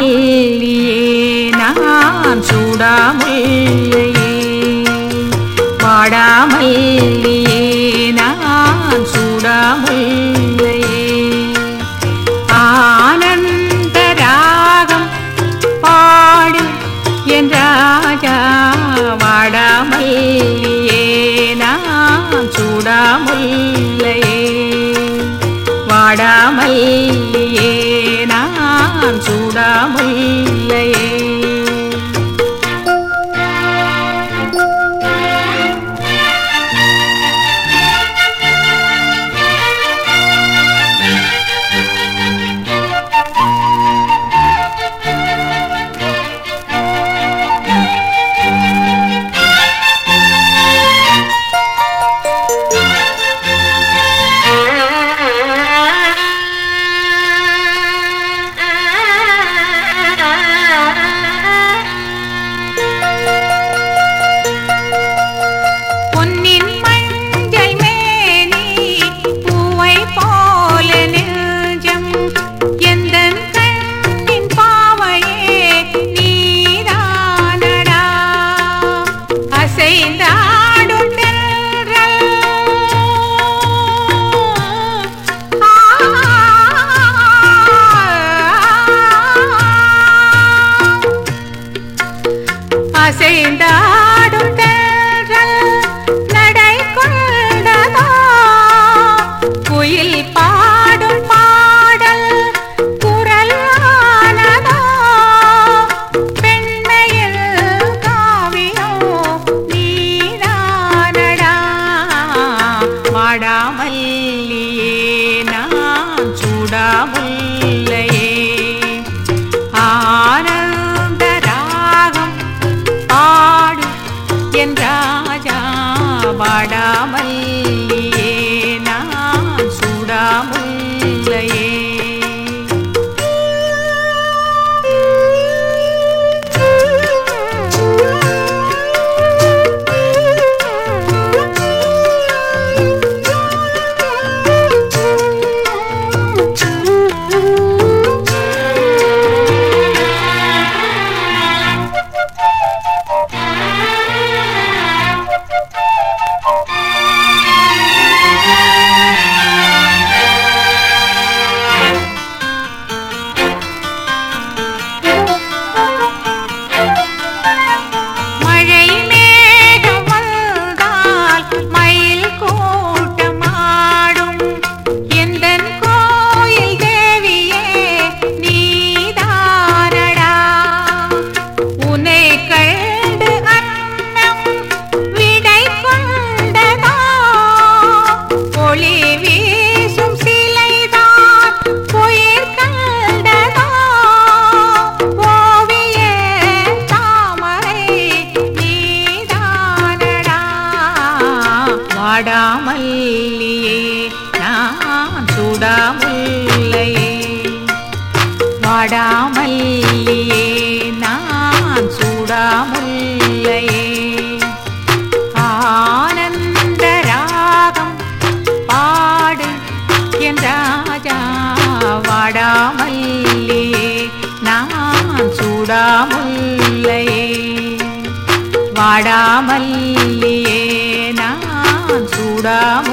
வாடாமல்லியே நான் சூடாமுல்லையே வாடாமல்லியே நான் சூடாமுல்லையே ஆனந்த ராகம் பாடு என் ராஜா வாடாமல்லியே நான் சூடாமுல்லையே வாடாமல்லியே நான் சூடாமுல்லையே அசைந்தாடும் தென்றல் நடை கொண்டதோ குயில் பாடும் பாடல் குரலானதோ பெண்மையில் காவியம் நீதானடா வாடாமல்லியே நான் சூடாமுல்லையே என் ராஜா வாடாமல்லியே நான் சூடாமுல்லையே வாடாமல்லியே நான் சூடாமுல்லையே வாடாமல்லியே நான் சூடாமுல்லையே ஆனந்த ராகம் பாடு என் ராஜா வாடாமல்லியே நான் சூடாமுல்லையே வாடாமல்லியே நான் சூடாமுல்லையே